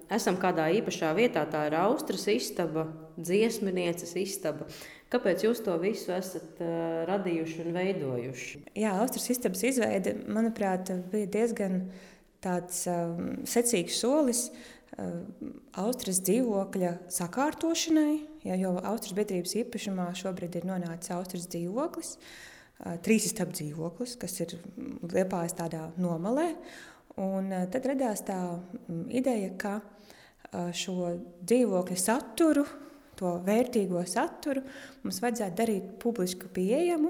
esam kādā īpašā vietā, tā ir Austras istaba, dziesminieces istaba. Kāpēc jūs to visu esat radījuši un veidojuši? Jā, Austras istabas izveide, manuprāt, bija diezgan tāds secīgs solis Austras dzīvokļa sakārtošanai, jo Austras biedrības īpašumā šobrīd ir nonācis Austras dzīvoklis, 3 istabu dzīvoklis, kas ir Liepājas tādā nomalē. Un tad radās tā ideja, ka šo dzīvokļa saturu, to vērtīgo saturu, mums vajadzētu darīt publiski pieejamu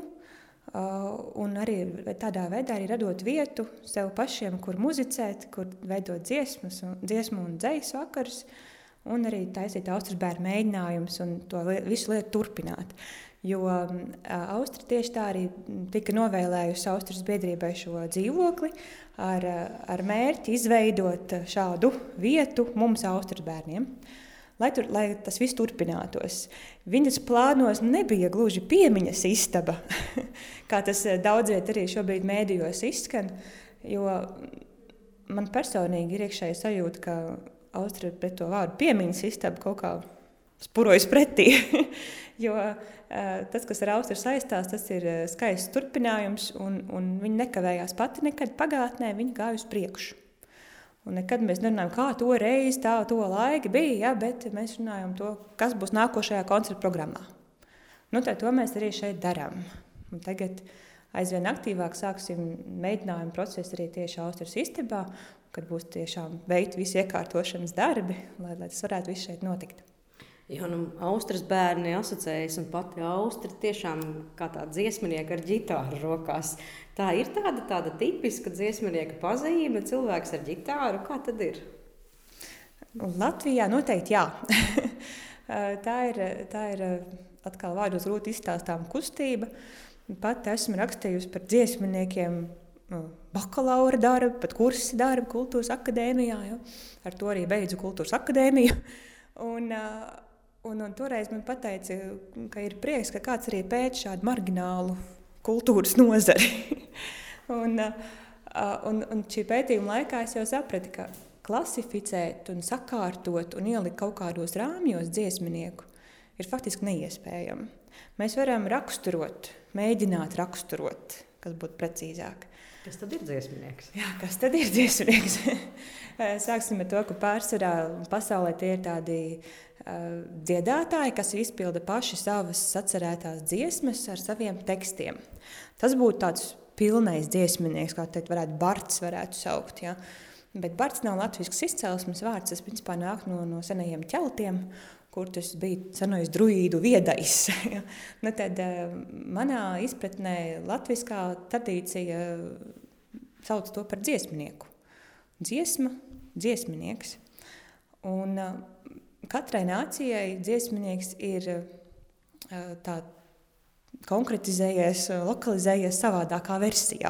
un arī tādā veidā arī radot vietu sev pašiem, kur muzicēt, kur veidot dziesmu un dzejas vakarus, un arī taisīt Austras bērnu mēģinājumus un to visu lietu turpināt. Jo Austra tieši tā arī tika novēlējusi Austras biedrībai šo dzīvokli ar mērķi izveidot šādu vietu mums Austras bērniem, lai tas viss turpinātos. Viņas plānos nebija gluži piemiņas istaba, kā tas daudzviet arī šobrīd mēdījos izskan, jo man personīgi ir iekšēja sajūta, ka Austra pret to vārdu piemiņas istaba kaut kā spurojas pretī. Jo tas, kas ar Austru saistās, tas ir skaists turpinājums, un viņi nekavējās pati nekad pagātnē, viņi gāja uz priekšu. Un nekad mēs nerunājam, kā to reizi, to laika bija, bet mēs runājam to, kas būs nākošajā koncerta programmā. Tad to mēs arī šeit darām. Un tagad aizvien aktīvāk sāksim mēģinājumu procesu arī tieši Austras istabā, kad būs tiešām veikt visi iekārtošanas darbi, lai tas varētu viss šeit notikt. Jo Austras bērni asociējas un pati Austra tiešām kā tā dziesminieka ar ģitāru rokās. Tā ir tāda tipiska dziesminieka pazīme, cilvēks ar ģitāru. Kā tad ir? Latvijā noteikti jā. Tā ir atkal vārdos grūti izstāstām kustība. Pat esmu rakstījusi par dziesminiekiem bakalaura darbu, pat kursi darbu Kultūras akadēmijā. Jo. Ar to arī beidzu Kultūras akadēmiju. Un toreiz man pateica, ka ir prieks, ka kāds arī pēc šādu marginālu kultūras nozari. un šī pētījuma laikā es jau sapratu, ka klasificēt un sakārtot un ielikt kaut kādos rāmjos dziesminieku ir faktiski neiespējami. Mēs varam mēģināt raksturot, kas būtu precīzāk. Kas tad ir dziesminieks? Jā, kas tad ir dziesminieks? Sāksim ar to, ka pārsvarā pasaulē tie ir tādi dziedātāji, kas izpilda paši savas sacerētās dziesmas ar saviem tekstiem. Tas būtu tāds pilnais dziesminieks, kā teikt, Barts varētu saukt. Ja? Bet Barts nav latvisks izcelsmes vārds, tas principā nāk no senajiem ķeltiem, kur tas bija senais druīdu viedais. Tad manā izpratnē latviskā tradīcija sauc to par dziesminieku. Dziesma, dziesminieks. Un katrai nācijai dziesminieks ir tā konkretizējies, lokalizējies savādākā versijā.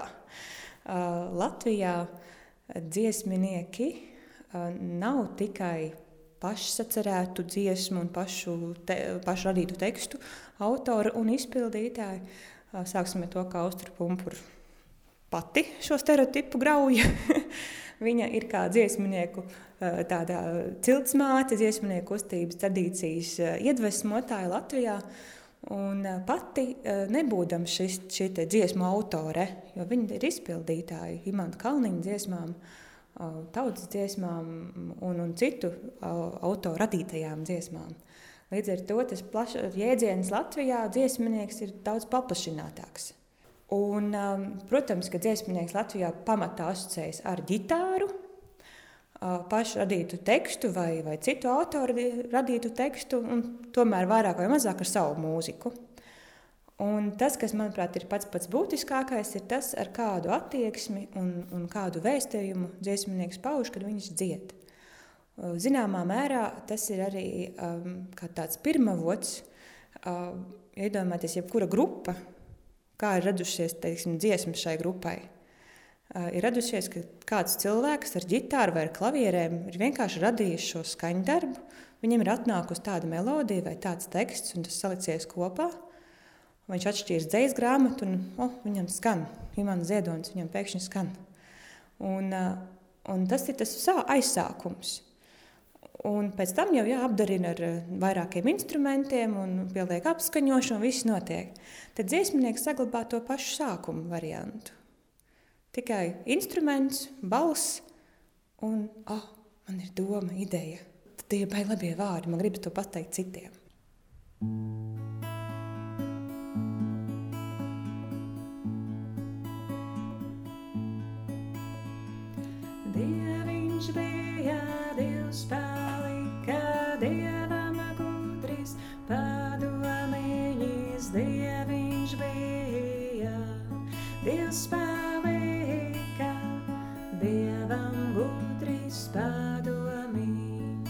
Latvijā dziesminieki nav tikai pašsacerētu dziesmu un pašu radītu tekstu autori un izpildītāji. Sāksim ar to, ka Austra Pumpura pati šo stereotipu grauja. Viņa ir kā dziesminieku tādā ciltsmāte, dziesminieku kustības tradīcijas iedvesmotāja Latvijā. Un pati nebūdam šī dziesmu autore, jo viņa ir izpildītāja Imanta Kalniņa dziesmām, tautas dziesmām un citu autoru radītajām dziesmām. Līdz ar to tas jēdziens Latvijā dziesminieks ir daudz paplašinātāks. Un, protams, ka dziesminieks Latvijā pamatā asociējas ar ģitāru, pašu radītu tekstu vai citu autoru radītu tekstu, un tomēr vairāk vai mazāk ar savu mūziku. Un tas, kas, manuprāt, ir pats būtiskākais, ir tas, ar kādu attieksmi un kādu vēstījumu dziesminieks pauž, kad viņš dzied. Zināmā mērā tas ir arī kā tāds pirmavots, iedomājieties, jebkura grupa, kā ir radušies, teiksim, dziesmas šai grupai. Ir radušies, ka kāds cilvēks ar ģitāru vai ar klavierēm ir vienkārši radījis šo skaņdarbu, viņam ir atnākusi tāda melodija vai tāds teksts, un tas salicies kopā. Viņš atšķīrs dzejas grāmatu, un viņam skan, Imants Ziedonis, viņam pēkšņi skan. Un tas ir tas aizsākums. Un pēc tam jau apdarina ar vairākiem instrumentiem un pieliek apskaņošanu, un viss notiek. Tad dziesminieks saglabā to pašu sākumu variantu. Tikai instruments, balss un man ir doma, ideja. Tad tie ir baigi labie vārdi, man gribas to pateikt citiem. Dieviņš bija, Dievs palika, Dievam gudris padomīņas. Dieviņš bija, Dievs palika, Dievam gudris padomīņš.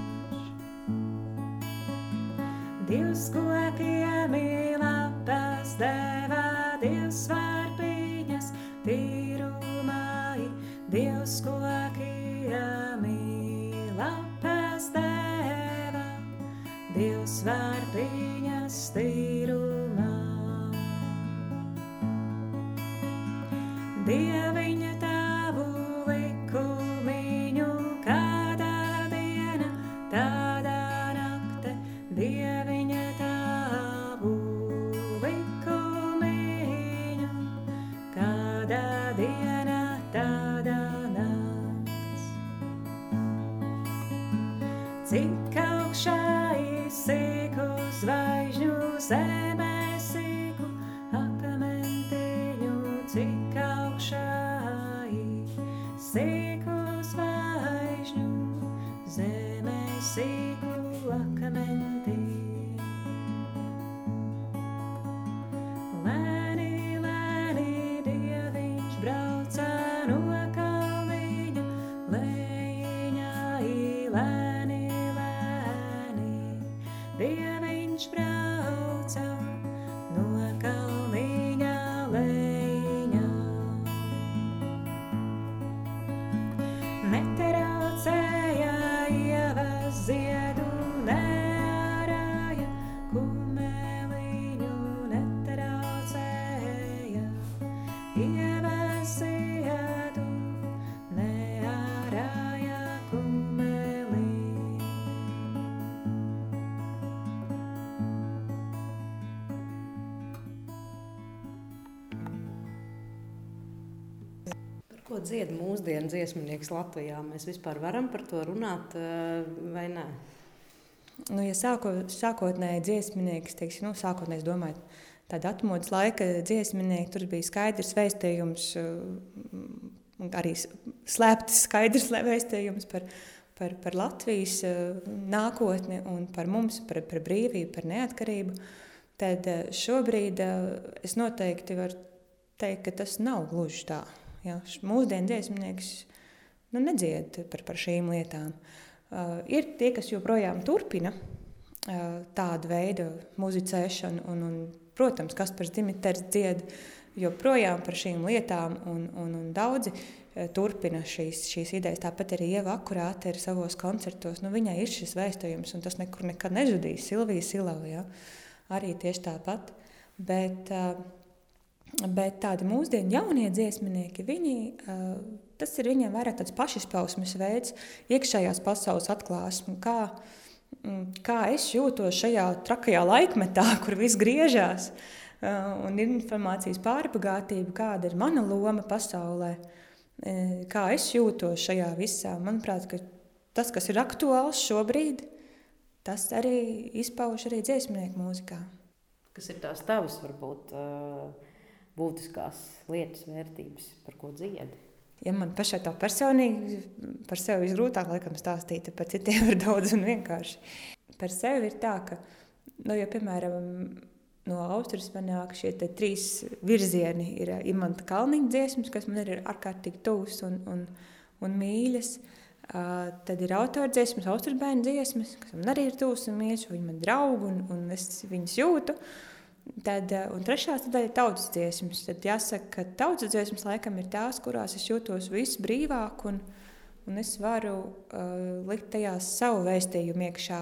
Dievs kokiem lapas deva, Dievs varpiņas tīrumai. Dievs kokiem lapas deva, Dievs varpiņas tīrumā. Dieviņa tavu likumiņu, kādā diena, tādā nakte. Dieviņa tavu likumiņu, kādā diena, tādā nakts. Cik augšā izsīku zvaigžņu zemē sīku akmentiņu, cik augšā izsīku zvaigžņu zemē sīku akmentiņu. Lēni, lēni Dieviņš brauca no kalniņa lejiņā, lēni, lēni Dieviņš brauca no kalniņa lejiņā. Neteraucēja ievas ziedu, neārāja kumeliņu. Neteraucēja ievas ziedu, neārāja kumeliņu. Ko dzied mūsdienu dziesminieks Latvijā? Mēs vispār varam par to runāt vai nē? Ja sākotnēji dziesminieks, teiksim, sākotnēji es domāju, tāda atmodas laika dziesminieki, tur bija skaidrs vēstījums, arī slēpts skaidrs vēstījums par Latvijas nākotni un par mums, par brīvību, par neatkarību. Tad šobrīd es noteikti varu teikt, ka tas nav gluži tā. Ja, mūsdienu dziesminieks nedzied par šīm lietām. Ir tie, kas joprojām turpina tādu veidu muzicēšanu, un protams, Kaspars Dimiters dzied joprojām par šīm lietām, un daudzi turpina šīs idejas. Tāpat arī Ieva Akurāte ir savos koncertos. Viņai ir šis vēstījums, un tas nekur nekad nezudīs. Silvija Silava, ja, arī tieši tāpat. Bet tādi mūsdienu jaunie dziesminieki, tas ir viņiem vairāk tāds pašizpausmes veids, iekšējās pasaules atklāsme, kā es jūtos šajā trakajā laikmetā, kur viss griežās, un informācijas pārbagātība, kāda ir mana loma pasaulē, kā es jūtos šajā visā. Manuprāt, ka tas, kas ir aktuāls šobrīd, tas arī izpauž arī dziesminieku mūzikā. Kas ir tās tavas, varbūt, būtiskās lietas, vērtības, par ko dziedi? Ja man pašai tā personīgi par sevi visgrūtāk laikam stāstīt, par citiem ir daudz un vienkārši. Par sevi ir tā, ka, ja piemēram, no Austrijas man nāk šie 3 virzieni, ir Imanta Kalniņa dziesmas, kas man ir ārkārtīgi tuvas un mīļas. Tad ir autora dziesmas, Austrijas bērnu dziesmas, kas man arī ir tuvas un mīļas, viņi man draugi un es viņus jūtu. Un trešā daļa ir tautas dziesmas. Tad jāsaka, ka tautas dziesmas laikam ir tās, kurās es jūtos visbrīvāk un es varu likt tajās savu vēstījumu iekšā.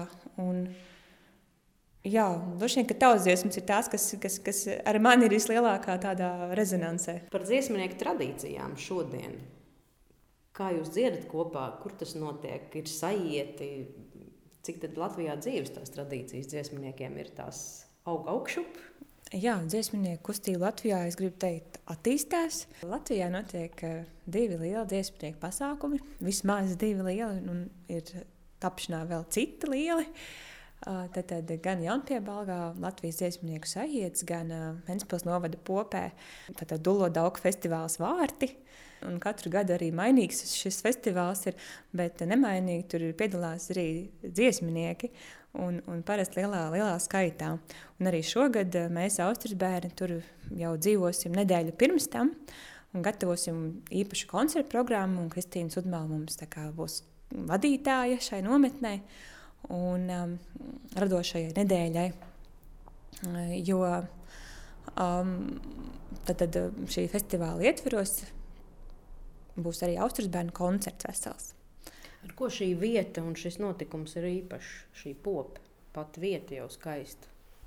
Jā, droši vien, ka tautas dziesmas ir tās, kas ar mani ir vislielākā tādā rezonansē. Par dziesminieku tradīcijām šodien. Kā jūs dziedat kopā, kur tas notiek, ir sajieti, cik tad Latvijā dzīves tās tradīcijas dziesminiekiem ir tās augšup? Jā, dziesminieku kustība Latvijā, es gribu teikt, attīstās. Latvijā notiek 2 lieli dziesminieku pasākumi, vismaz 2 lieli, un ir tapšanā vēl citi lieli. Tad gan Jaunpiebalgā Latvijas dziesminieku sajietas, gan Ventspils novada Popē, tad Dulo Dauku festivāls Vārti. Un katru gadu arī mainīgs šis festivāls ir, bet nemainīgi tur piedalās arī dziesminieki un parasti lielā skaitā. Un arī šogad mēs Austras bērni tur jau dzīvosim nedēļu pirms tam un gatavosim īpašu koncertu programmu, un Kristīna Sudmala mums tā kā būs vadītāja šai nometnei un radošajai nedēļai, jo tad šī festivāla ietveros būs arī Austras bērnu koncerts vesels. Ar ko šī vieta un šis notikums ir īpašs? Šī Pope, pat vieta jau skaista.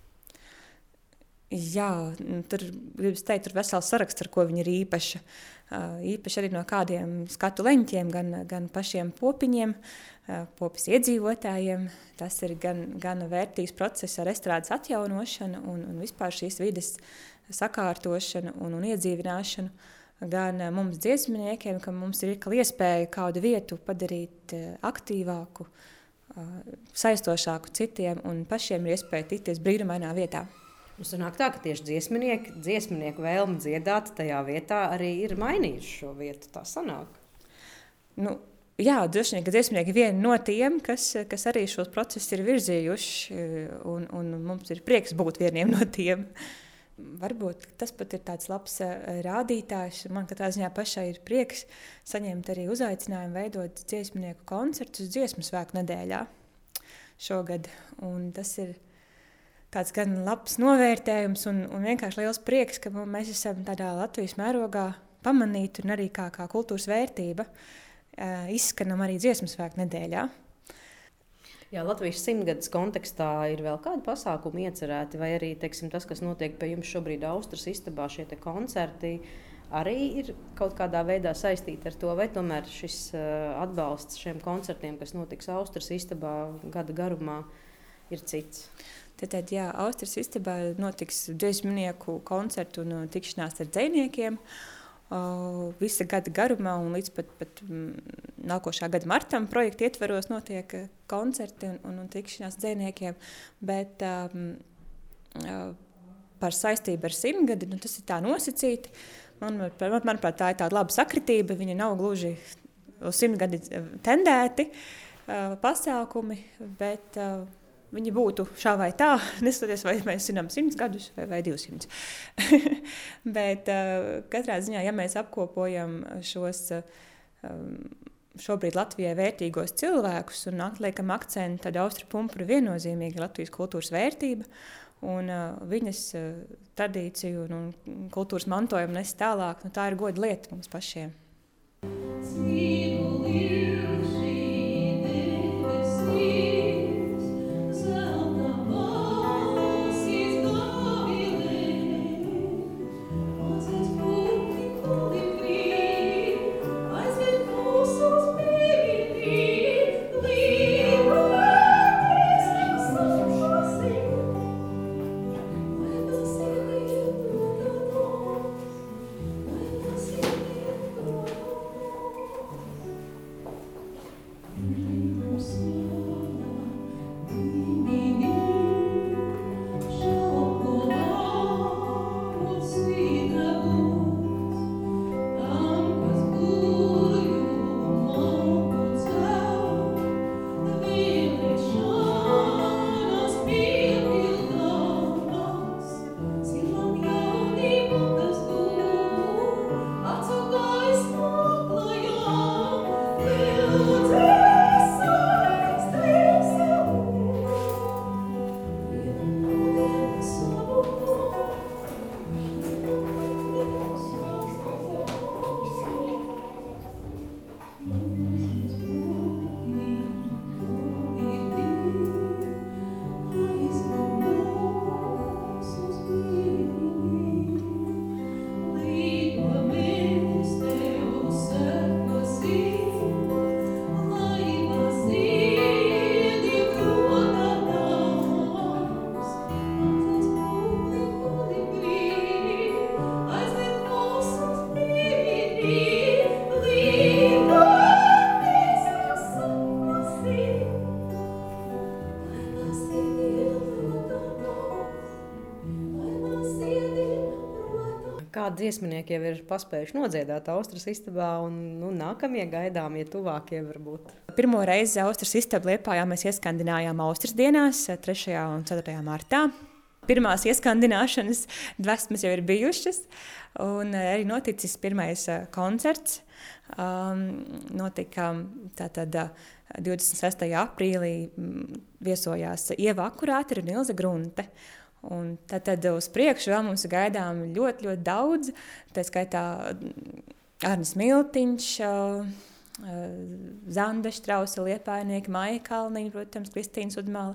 Jā, tur gribas teikt, tur vesels saraksts, ar ko viņa ir īpaša. Īpaši arī no kādiem skatu leņķiem, gan pašiem popiņiem, popis iedzīvotājiem. Tas ir gan vērtīgs process ar estrādes atjaunošanu un vispār šīs vides sakārtošanu un iedzīvināšanu. Gan mums dziesminiekiem, ka mums ir iespēja kādu vietu padarīt aktīvāku, saistošāku citiem, un pašiem ir iespēja tikties brīnumainā vietā. Sanāk tā, ka tieši dziesminieku vēlme dziedāt tajā vietā arī ir mainījuši šo vietu. Tā sanāk. Jā, droši vien, ka dziesminieki ir vieni no tiem, kas arī šos procesus ir virzījuši, un mums ir prieks būt vieniem no tiem. Varbūt tas pat ir tāds labs rādītājs. Man katrā ziņā pašai ir prieks saņemt arī uzaicinājumu veidot dziesminieku koncertus Dziesmu svētku nedēļā šogad. Un tas ir tāds gan labs novērtējums un vienkārši liels prieks, ka mēs esam tādā Latvijas mērogā pamanīti un arī kā kultūras vērtība izskanam arī Dziesmu svētku nedēļā. Jā, Latvijas 100-gades kontekstā ir vēl kādi pasākumi iecerēti, vai arī tas, kas notiek pie jums šobrīd Austras istabā, šie koncerti, arī ir kaut kādā veidā saistīti ar to, vai tomēr šis atbalsts šiem koncertiem, kas notiks Austras istabā gada garumā, ir cits? Tad jā, Austras istabā notiks dziesminieku koncertu un tikšanās ar dzejniekiem. Visa gada garumā un līdz pat nākošā gada martam projekta ietveros notiek koncerti un tikšanās dzejniekiem, bet par saistību ar 100 gadi, tas ir tā nosacīti. Manuprāt, tā ir tāda laba sakritība, viņa nav gluži uz 100 gadi tendēti pasākumi, bet viņi būtu šā vai tā, nestoties, vai mēs zinām 100 gadus vai 200. Bet katrā ziņā, ja mēs apkopojam šos šobrīd Latvijai vērtīgos cilvēkus un liekam akcentu, tad Austra Pumpura viennozīmīgi Latvijas kultūras vērtība un viņas tradīciju un kultūras mantojumu nes tālāk. Tā ir goda lieta mums pašiem. Kādi dziesminieki jau ir paspējuši nodziedāt Austras istabā un nākamie gaidāmie tuvākie varbūt? Pirmo reizi Austras istabu Liepājā mēs ieskandinājām Austras dienās 3. un 4. martā. Pirmās ieskandināšanas dvēsmas jau ir bijušas, un arī noticis pirmais koncerts. Notika tātad 26. aprīlī viesojās Ieva Akurāte un Ilze Grunte. Un tad uz priekšu vēl mums gaidām ļoti, ļoti daudz. Tā skaitā Arnis Miltiņš, Zanda Štrausa, Liepājnieki, Maija Kalniņa, protams, Kristīna Sudmala.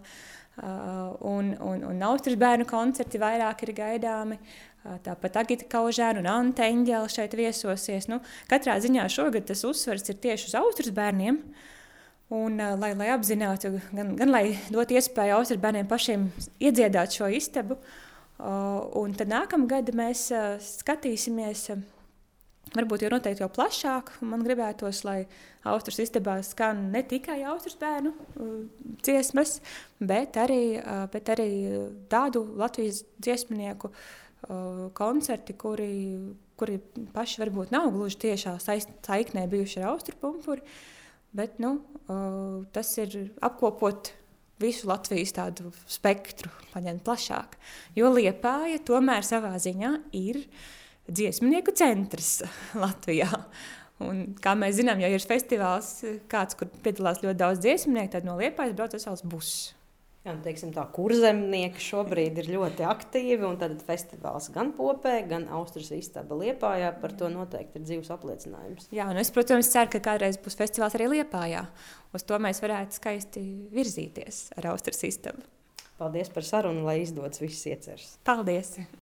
Un Austras bērnu koncerti vairāk ir gaidāmi. Tāpat Agita Kaužēna un Ante Eņģele šeit viesosies. Katrā ziņā šogad tas uzsvars ir tieši uz Austras bērniem. Un, lai apzinātu, gan lai dotu iespēju Austras bērniem pašiem iedziedāt šo istabu. Un tad nākamgad mēs skatīsimies, varbūt jau noteikti jau plašāk. Man gribētos, lai Austras istabā skan ne tikai Austras bērnu dziesmas, bet arī tādu Latvijas dziesminieku koncerti, kuri paši varbūt nav gluži tiešā saiknē bijuši ar Austru pumpuri, bet tas ir apkopot visu Latvijas tādu spektru, paņemt plašāk. Jo Liepāja tomēr savā ziņā ir dziesminieku centrs Latvijā. Un, kā mēs zinām, ja ir festivāls kāds, kur piedalās ļoti daudz dziesminieku, tad no Liepājas brauc vesels buss. Jā, teiksim tā, kurzemnieki šobrīd ir ļoti aktīvi, un tad festivāls gan Popē, gan Austras istaba Liepājā, par to noteikti ir dzīves apliecinājums. Jā, un es, protams, ceru, ka kādreiz būs festivāls arī Liepājā. Uz to mēs varētu skaisti virzīties ar Austras istabu. Paldies par sarunu, lai izdodas viss ieceres. Paldies!